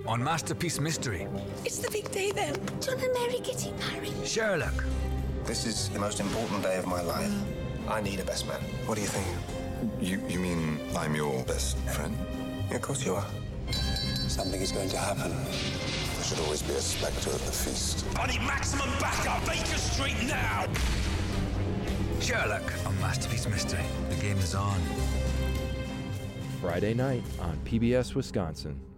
on Masterpiece Mystery. It's the big day then. John and Mary getting married. Sherlock. This is the most important day of my life. I need a best man. What do you think? You mean I'm your best friend? Yeah, of course you are. Something is going to happen. There should always be a spectre at the feast. I need maximum backup. Baker Street now. Sherlock on Masterpiece Mystery. The game is on. Friday night on PBS Wisconsin.